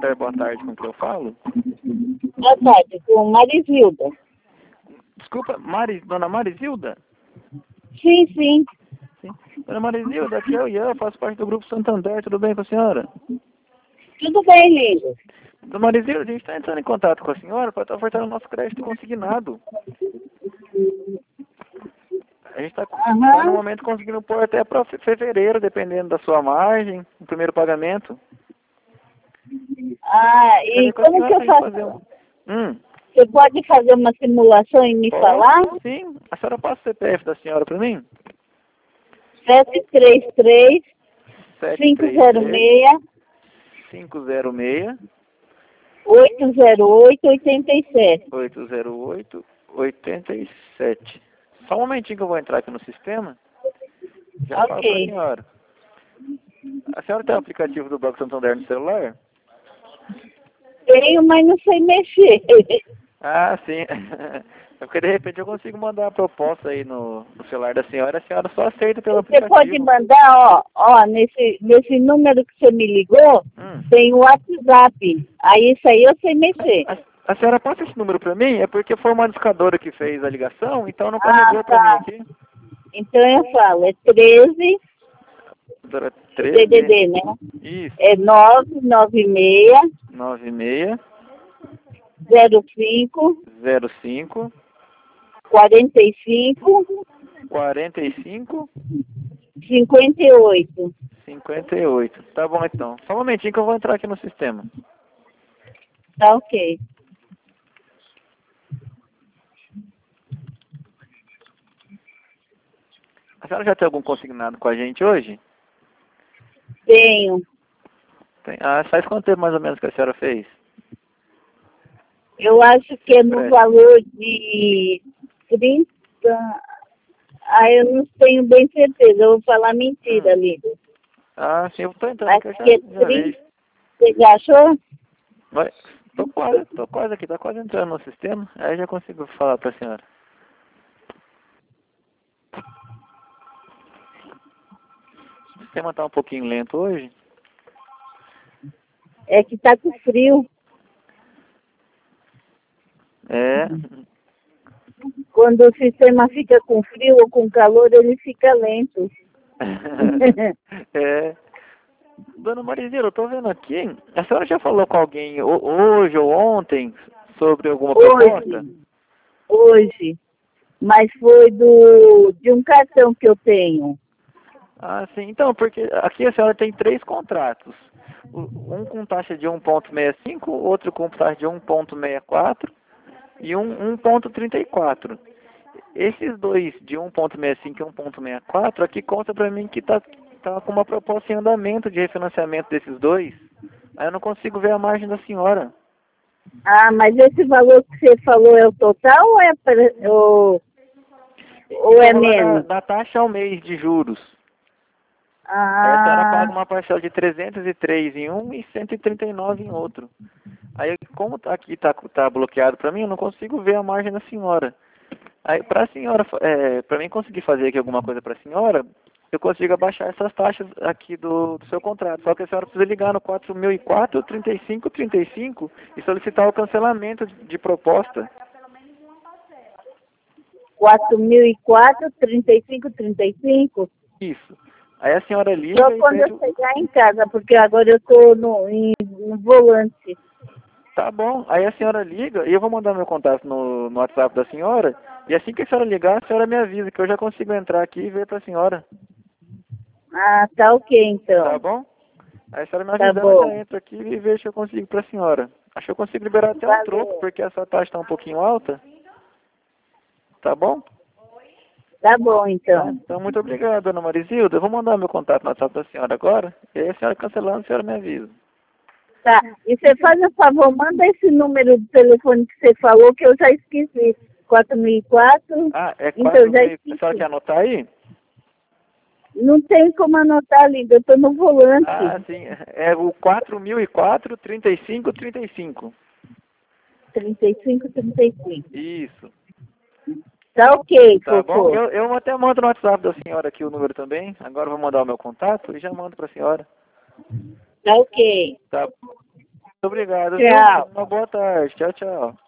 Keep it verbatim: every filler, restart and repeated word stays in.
Santander, boa tarde, com que eu falo? Boa tarde, com Marisilda. Desculpa, Mari, dona Marisilda? Sim, sim. Sim. Dona Marisilda, aqui é o Ian, faço parte do Grupo Santander, tudo bem com a senhora? Tudo bem, lindo. Dona Marisilda, a gente está entrando em contato com a senhora para estar ofertando o nosso crédito consignado. A gente está Uhum. tá, no momento conseguindo pôr até para fevereiro, dependendo da sua margem, o primeiro pagamento. Ah, e como que eu faço? Fazer um... hum. Você pode fazer uma simulação e me Pode, falar? sim. A senhora passa o C P F da senhora para mim? sete três três, cinco zero seis, cinco zero seis oito zero oito, oito sete. oito zero oito, oito sete. Só um momentinho que eu vou entrar aqui no sistema. Já falo para a Ok. senhora. A senhora tem o aplicativo do Banco Santander no celular? Tenho, mas não sei mexer. Ah, sim. É porque de repente eu consigo mandar a proposta aí no, no celular da senhora, a senhora só aceita pelo Você aplicativo. pode mandar, ó, ó, nesse, nesse número que você me ligou, Hum. tem o WhatsApp. Aí isso aí eu sei mexer. A, a senhora passa esse número pra mim? É porque foi uma discadora que fez a ligação, então não Ah, carregou pra mim tá. aqui. Então eu falo, é treze, Doutora D D D, né? Isso. É nove nove seis, nove seis zero cinco, zero cinco quarenta e cinco, quarenta e cinco cinquenta e oito. cinquenta e oito. Tá bom então. Só um momentinho que eu vou entrar aqui no sistema. Tá ok. A senhora já tem algum consignado com a gente hoje? Tenho. Tem. Ah, faz quanto tempo mais ou menos que a senhora fez? Eu acho que é no Preste. valor de trinta. Ah, eu não tenho bem certeza. Eu vou falar mentira, Hum. Lido. Ah, sim, eu tô entrando Acho aqui, eu já, que é já trinta. vejo. Você já achou? Vai. Tô quase, tô quase aqui, tá quase entrando no sistema. Aí já consigo falar pra senhora. O sistema tá um pouquinho lento hoje. É que tá com frio. É. Quando o sistema fica com frio ou com calor, ele fica lento. É. Dona Marizila, eu tô vendo aqui, a senhora já falou com alguém hoje ou ontem sobre alguma proposta? Hoje, hoje. Mas foi do, de um cartão que eu tenho. Ah, sim. Então, porque aqui a senhora tem três contratos. Um com taxa de um vírgula sessenta e cinco, outro com taxa de um vírgula sessenta e quatro e um um vírgula trinta e quatro. Esses dois de um vírgula sessenta e cinco e um vírgula sessenta e quatro, aqui conta pra mim que tá, tá com uma proposta em andamento de refinanciamento desses dois. Aí eu não consigo ver a margem da senhora. Ah, mas esse valor que você falou é o total ou é, pra- ou, ou é Esse é o valor da, menos? da taxa ao mês de juros. Aí a senhora Ah, paga uma parcela de trezentos e três em um e cento e trinta e nove em outro. Aí, como tá aqui tá, tá bloqueado para mim, eu não consigo ver a margem da senhora. Aí, para a senhora, é, para mim conseguir fazer aqui alguma coisa para a senhora, eu consigo abaixar essas taxas aqui do, do seu contrato. Só que a senhora precisa ligar no quatro mil e quatro, trinta e cinco, trinta e cinco e solicitar o cancelamento de, de proposta. quatro mil e quatro, trinta e cinco, trinta e cinco. Isso. Aí a senhora liga Só e quando pede... eu chegar em casa, porque agora eu estou no, em- no volante. Tá bom. Aí a senhora liga e eu vou mandar meu contato no, no WhatsApp da senhora. E assim que a senhora ligar, a senhora me avisa que eu já consigo entrar aqui e ver pra senhora. Ah, tá ok Tá então. bom? Aí a senhora me Tá avisando, eu já bom. entro aqui e vejo se eu consigo pra senhora. Acho que eu consigo liberar até um troco, Valeu. porque essa taxa tá um pouquinho alta. Tá bom? Tá bom Tá? então. Então, muito obrigado, dona Marisilda. Eu vou mandar meu contato no WhatsApp da senhora agora. E aí a senhora cancelando, a senhora me avisa. Tá. E você faz um favor, manda esse número de telefone que você falou que eu já esqueci. quatro mil e quatro. Ah, é Então quatro já mil. A senhora esqueci. quer anotar aí? Não tem como anotar, linda. Eu tô no volante. Ah, sim. É o quatro mil e quatro, trinta e cinco, trinta e cinco. trinta e cinco, trinta e cinco. Isso. Tá ok, Tá bom? Fofô. Eu, eu até mando no WhatsApp da senhora aqui o número também. Agora eu vou mandar o meu contato e já mando pra senhora. Tá ok. Tá obrigado. Tchau. Uma boa tarde. Tchau, tchau.